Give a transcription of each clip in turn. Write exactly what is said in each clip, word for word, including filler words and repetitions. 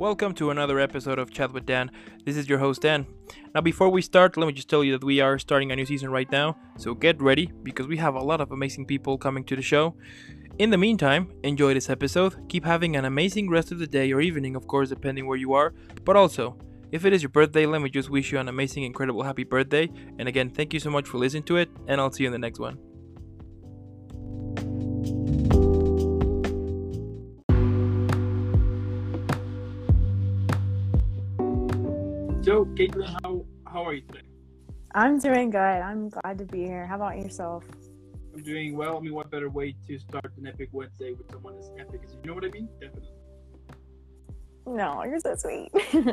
Welcome to another episode of Chat with Dan. This is your host, Dan. Now, before we start, let me just tell you that we are starting a new season right now, so get ready because we have a lot of amazing people coming to the show. In the meantime, enjoy this episode, keep having an amazing rest of the day or evening, of course, depending where you are, but also, if it is your birthday, let me just wish you an amazing, incredible, happy birthday. And again, thank you so much for listening to it, and I'll see you in the next one. So, Caitlin, how, how are you today? I'm doing good. I'm glad to be here. How about yourself? I'm doing well. I mean, what better way to start an epic Wednesday with someone as epic as you? You know what I mean? Definitely. No, you're so sweet.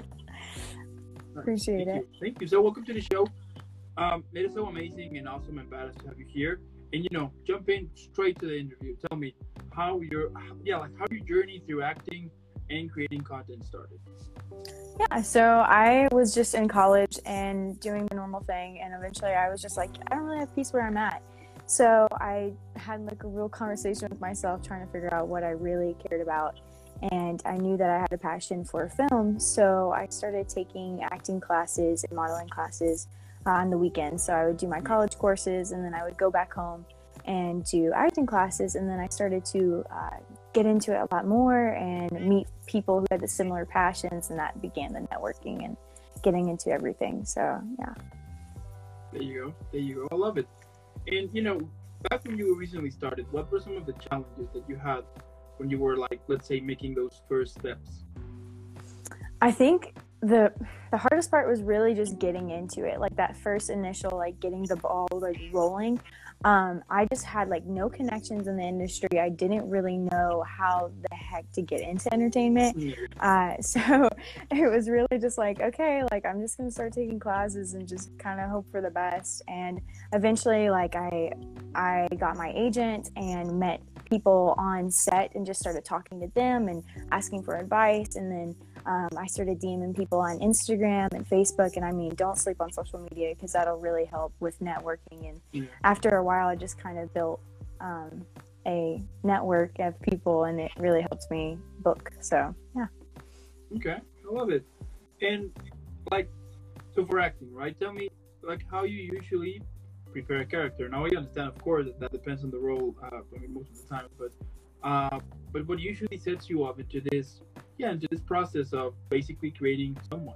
Appreciate Thank it. You. Thank you. So, welcome to the show. Um, it is so amazing and awesome and badass to have you here. And you know, jump in straight to the interview. Tell me how your yeah, like how your journey through acting and creating content started. Yeah, so I was just in college and doing the normal thing, and eventually I was just like, I don't really have peace where I'm at. So I had like a real conversation with myself, trying to figure out what I really cared about. And I knew that I had a passion for film, so I started taking acting classes and modeling classes uh, on the weekends. So I would do my college courses, and then I would go back home and do acting classes. And then I started to uh, get into it a lot more and meet people who had the similar passions, and that began the networking and getting into everything. So yeah. There you go. There you go. I love it. And you know, back when you recently started, what were some of the challenges that you had when you were like, let's say, making those first steps? I think the the hardest part was really just getting into it, like that first initial, like getting the ball like rolling. Um, I just had like no connections in the industry. I didn't really know how the heck to get into entertainment. Uh, so it was really just like, okay, like I'm just gonna start taking classes and just kind of hope for the best. And eventually, like I I got my agent and met people on set and just started talking to them and asking for advice. And then um, I started DMing people on Instagram and Facebook. And I mean, don't sleep on social media because that'll really help with networking. And yeah. After a while, I just kind of built um, a network of people, and it really helped me book. So, yeah. Okay, I love it. And like, so for acting, right? Tell me, like, how you usually prepare a character. Now I understand, of course, that, that depends on the role. Uh, I mean, most of the time, but uh, but what usually sets you up into this, yeah, into this process of basically creating someone.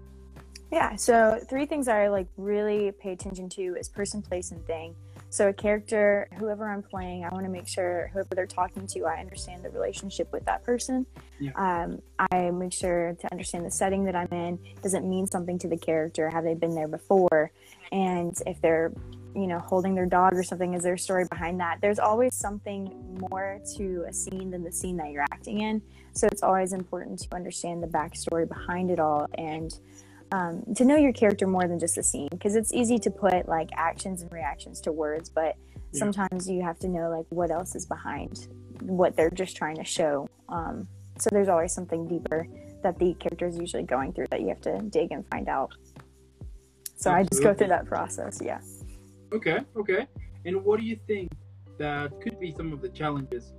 Yeah. So three things I like really pay attention to is person, place, and thing. So a character, whoever I'm playing, I want to make sure whoever they're talking to, I understand the relationship with that person. Yeah. Um, I make sure to understand the setting that I'm in. Does it mean something to the character? Have they been there before? And if they're, you know, holding their dog or something, is there a story behind that? There's always something more to a scene than the scene that you're acting in. So it's always important to understand the backstory behind it all, and Um, to know your character more than just a scene, because it's easy to put like actions and reactions to words, but yeah. Sometimes you have to know like what else is behind what they're just trying to show. Um, so there's always something deeper that the character is usually going through that you have to dig and find out. So Absolutely. I just go through that process. Yeah. Okay. Okay. And what do you think that could be some of the challenges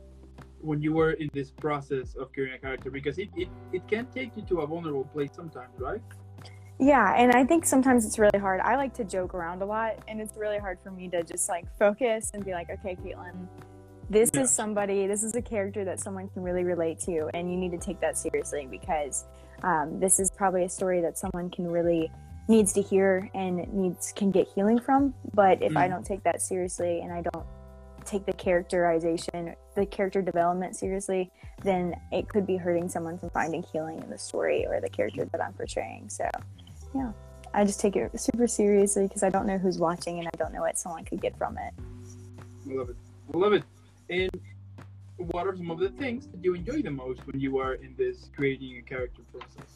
when you were in this process of creating a character? Because it, it, it can take you to a vulnerable place sometimes, right? Yeah, and I think sometimes it's really hard. I like to joke around a lot, and it's really hard for me to just like focus and be like, okay, Caitlin, this yeah. is somebody, this is a character that someone can really relate to, and you need to take that seriously because um, this is probably a story that someone can really needs to hear and needs can get healing from. But if mm. I don't take that seriously and I don't take the characterization, the character development seriously, then it could be hurting someone from finding healing in the story or the character that I'm portraying. So, yeah, I just take it super seriously because I don't know who's watching and I don't know what someone could get from it. I love it. I love it. And what are some of the things that you enjoy the most when you are in this creating a character process?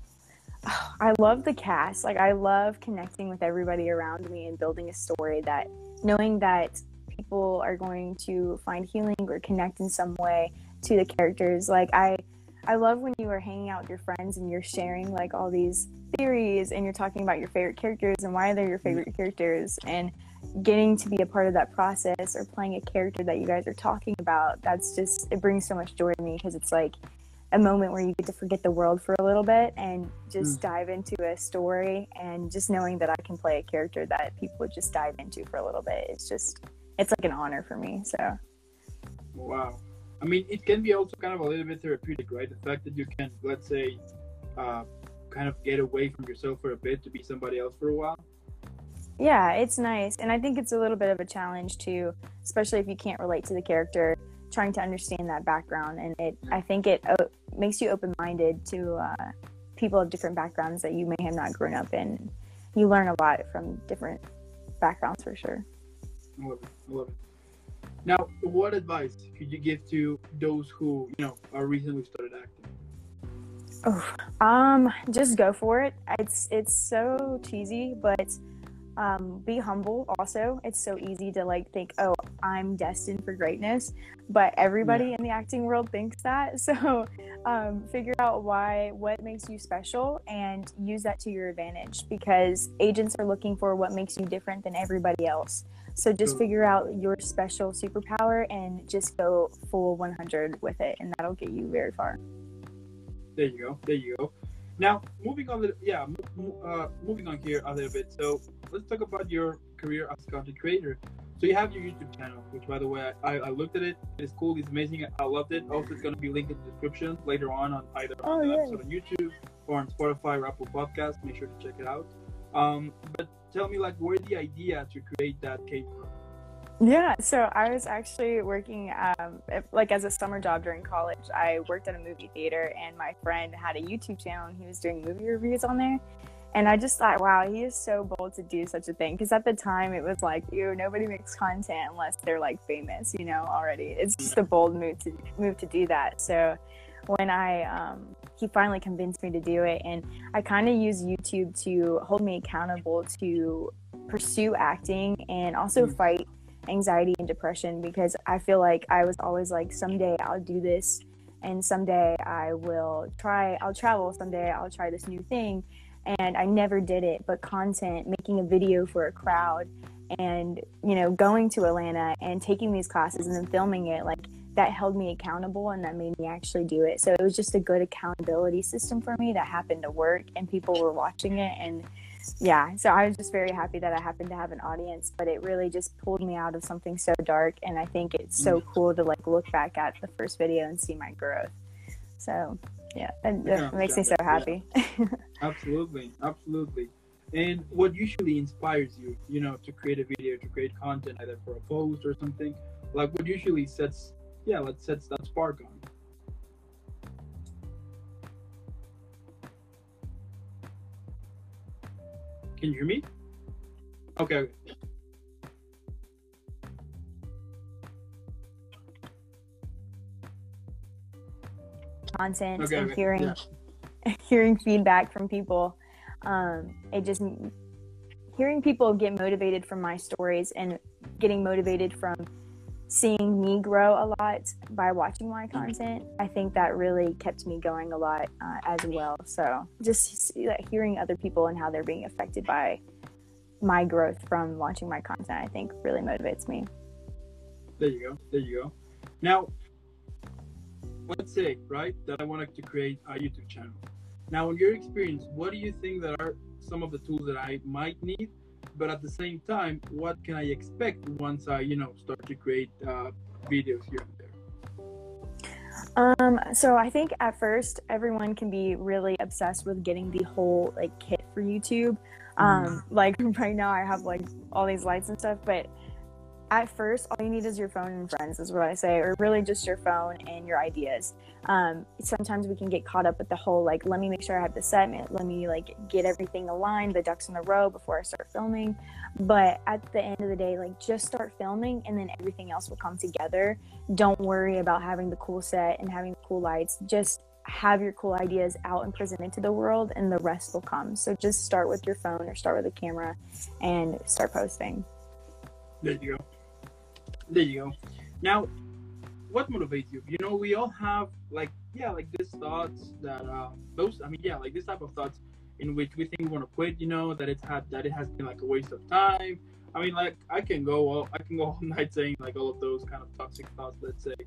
I love the cast. Like, I love connecting with everybody around me and building a story that, knowing that people are going to find healing or connect in some way to the characters. Like I I love when you are hanging out with your friends and you're sharing like all these theories and you're talking about your favorite characters and why they're your favorite characters, and getting to be a part of that process or playing a character that you guys are talking about. That's just, it brings so much joy to me because it's like a moment where you get to forget the world for a little bit and just Mm. dive into a story, and just knowing that I can play a character that people would just dive into for a little bit. It's just, it's like an honor for me. So. Wow. I mean, it can be also kind of a little bit therapeutic, right? The fact that you can, let's say, uh, kind of get away from yourself for a bit to be somebody else for a while. Yeah, it's nice. And I think it's a little bit of a challenge too, especially if you can't relate to the character, trying to understand that background. And it, I think it uh, makes you open-minded to uh, people of different backgrounds that you may have not grown up in. You learn a lot from different backgrounds for sure. I love it. I love it. Now, what advice could you give to those who, you know, are recently started acting? Oh, um, just go for it. It's it's so cheesy, but um, be humble. Also, it's so easy to like think, oh, I'm destined for greatness, but everybody Yeah. in the acting world thinks that. So, um, figure out why, what makes you special, and use that to your advantage. Because agents are looking for what makes you different than everybody else. So just Sure. figure out your special superpower and just go full one hundred with it, and that'll get you very far. There you go. There you go. Now, moving on, yeah, uh, moving on here a little bit. So let's talk about your career as a content creator. So you have your YouTube channel, which, by the way, I, I looked at it. It's cool. It's amazing. I loved it. Also, it's going to be linked in the description later on, on either Oh, on the yeah. episode on YouTube or on Spotify or Apple Podcasts. Make sure to check it out. Um, but tell me, like, where the idea to create that came from? Yeah, so I was actually working, um, like as a summer job during college. I worked at a movie theater, and my friend had a YouTube channel, and he was doing movie reviews on there. And I just thought, wow, he is so bold to do such a thing. Because at the time, it was like, ew, nobody makes content unless they're like famous, you know, already. It's just a bold move to move to do that. So when I, um, he finally convinced me to do it, and I kind of use YouTube to hold me accountable to pursue acting and also Mm. fight anxiety and depression, because I feel like I was always like, someday I'll do this, and someday I will try, I'll travel, someday I'll try this new thing. And I never did it. But content, making a video for a crowd, and, you know, going to Atlanta and taking these classes and then filming it, like, that held me accountable, and that made me actually do it. So it was just a good accountability system for me that happened to work, and people were watching it. And yeah, so I was just very happy that I happened to have an audience, but it really just pulled me out of something so dark. And I think it's so cool to like look back at the first video and see my growth. So yeah, it, Yeah, it makes me so happy. Absolutely, absolutely. And what usually inspires you, you know, to create a video, to create content, either for a post or something? Like, what usually sets, yeah, like sets that spark on? Can you hear me? Okay. Content Okay, and okay. hearing Yeah. hearing feedback from people. Um, it just hearing people get motivated from my stories, and getting motivated from seeing me grow a lot by watching my content, I think that really kept me going a lot uh, as well. So just see, like, hearing other people and how they're being affected by my growth from watching my content, I think really motivates me. There you go. There you go. Now, let's say, right, that I wanted to create a YouTube channel. Now, in your experience, what do you think that are some of the tools that I might need? But at the same time, what can I expect once I, you know, start to create uh, videos here and there? Um, so I think at first everyone can be really obsessed with getting the whole like kit for YouTube. Um, like right now I have like all these lights and stuff, but at first all you need is your phone and friends, is what I say, or really just your phone and your ideas. Um, sometimes we can get caught up with the whole like, let me make sure I have the set, let me like get everything aligned, the ducks in a row before I start filming. But at the end of the day, like, just start filming, and then everything else will come together. Don't worry about having the cool set and having the cool lights. Just have your cool ideas out and presented to the world, and the rest will come. So just start with your phone or start with a camera and start posting. There you go. There you go. Now, what motivates you? You know, we all have like, yeah, like these thoughts that uh, those. I mean, yeah, like this type of thoughts in which we think we want to quit. You know, that it's had that it has been like a waste of time. I mean, like I can go all I can go all night saying like all of those kind of toxic thoughts. Let's say,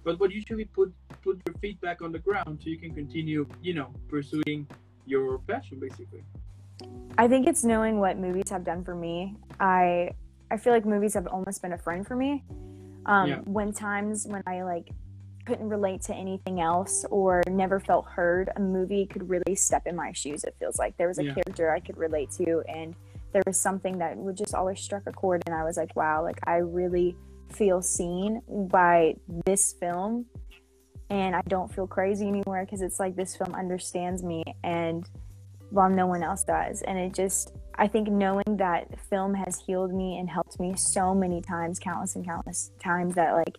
but what usually put put your feet back on the ground so you can continue, you know, pursuing your passion, basically. I think it's knowing what movies have done for me. I I feel like movies have almost been a friend for me. Um, Yeah. When times when I like couldn't relate to anything else or never felt heard, a movie could really step in my shoes. It feels like there was a Yeah. character I could relate to, and there was something that would just always struck a chord, and I was like, wow, like I really feel seen by this film, and I don't feel crazy anymore because it's like this film understands me, and while no one else does. And it just, I think knowing that film has healed me and helped me so many times, countless and countless times, that like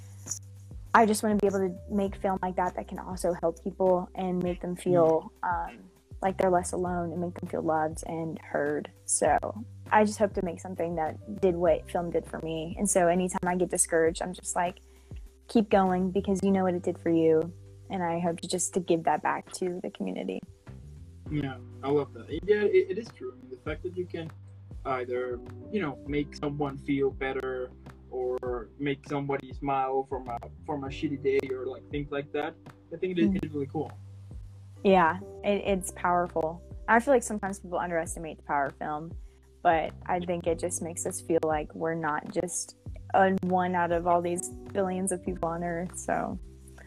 I just want to be able to make film like that that can also help people and make them feel um, like they're less alone and make them feel loved and heard. So I just hope to make something that did what film did for me. And so anytime I get discouraged, I'm just like, keep going because you know what it did for you. And I hope to just to give that back to the community. Yeah, I love that. Yeah, it, it is true. The fact that you can either, you know, make someone feel better or make somebody smile from a from a shitty day or like things like that, I think it is, it is really cool. Yeah, it, it's powerful. I feel like sometimes people underestimate the power of film, but I think it just makes us feel like we're not just a one out of all these billions of people on Earth. So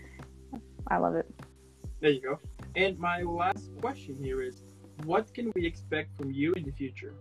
I love it. There you go. And my last question here is, what can we expect from you in the future?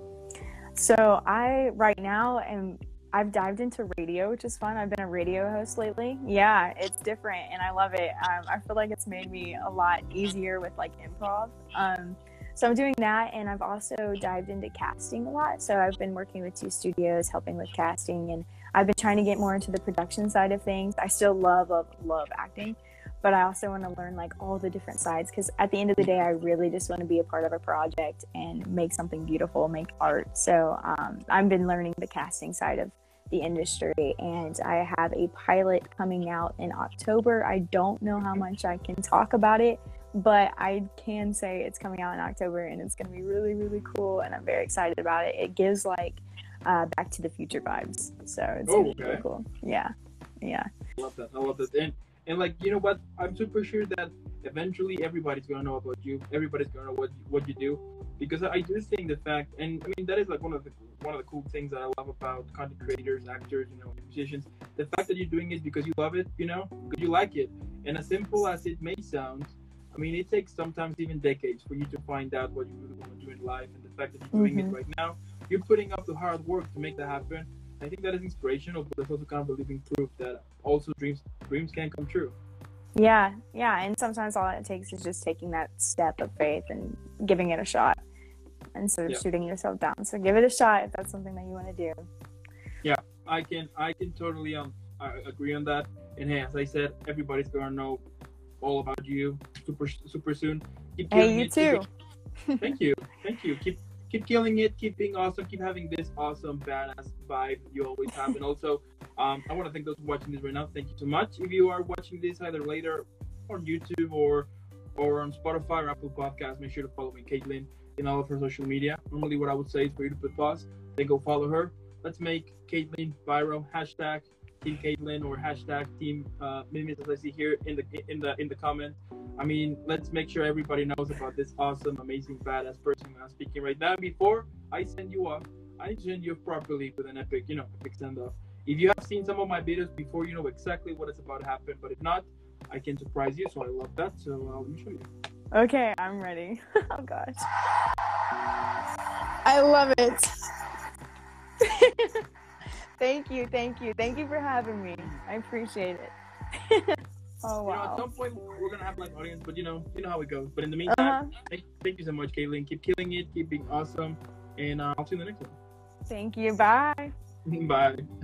So I, right now, am I've dived into radio, which is fun. I've been a radio host lately. Yeah, it's different, and I love it. Um, I feel like it's made me a lot easier with, like, improv. Um, so I'm doing that, and I've also dived into casting a lot. So I've been working with two studios, helping with casting, and I've been trying to get more into the production side of things. I still love, love, love acting, but I also want to learn like all the different sides, because at the end of the day, I really just want to be a part of a project and make something beautiful, make art. So um, I've been learning the casting side of the industry, and I have a pilot coming out in October. I don't know how much I can talk about it, but I can say it's coming out in October, and it's going to be really, really cool, and I'm very excited about it. It gives like uh, Back to the Future vibes, so it's Oh, going to be okay. really cool. Yeah, yeah. I love that. I love that. And and like, you know what? I'm super sure that eventually everybody's gonna know about you. Everybody's gonna know what what you do, because I do think the fact, and I mean that is like one of the one of the cool things that I love about content creators, actors, you know, musicians. The fact that you're doing it because you love it, you know, because you like it. And as simple as it may sound, I mean, it takes sometimes even decades for you to find out what you really want to do in life. And the fact that you're doing Mm-hmm. it right now, you're putting up the hard work to make that happen. I think that is inspirational, but it's also kind of a living proof that also dreams dreams can come true. Yeah, yeah, and sometimes all it takes is just taking that step of faith and giving it a shot instead of Yeah. shooting yourself down. So give it a shot if that's something that you want to do. Yeah, I can I can totally um I agree on that. And hey, as I said, everybody's gonna know all about you super super soon. Keep Hey, killing you it, too. keep- Thank you, thank you. Keep keep killing it, keep being awesome, keep having this awesome badass vibe you always have. And also, um, I want to thank those watching this right now. Thank you so much. If you are watching this either later on YouTube or or on Spotify or Apple Podcasts, make sure to follow me, Caitlin, in all of her social media. Normally, what I would say is for you to put pause, then go follow her. Let's make Caitlin viral. Hashtag Team Caitlin or hashtag Team uh, Mimics, as I see here in the in the in the comment. I mean, let's make sure everybody knows about this awesome, amazing, badass person I'm speaking right now. Before I send you off, I need to send you off properly with an epic, you know, epic send off. If you have seen some of my videos before, you know exactly what is about to happen. But if not, I can surprise you. So I love that. So uh, let me show you. Okay, I'm ready. Oh gosh, I love it. Thank you, thank you, thank you for having me. I appreciate it. Oh You know, at wow. some point we're gonna have like audience, but you know, you know how it goes. But in the meantime, Uh-huh. thank, thank you so much, Caitlin. Keep killing it, keep being awesome, and uh, I'll see you in the next one. Thank you. Bye. Bye.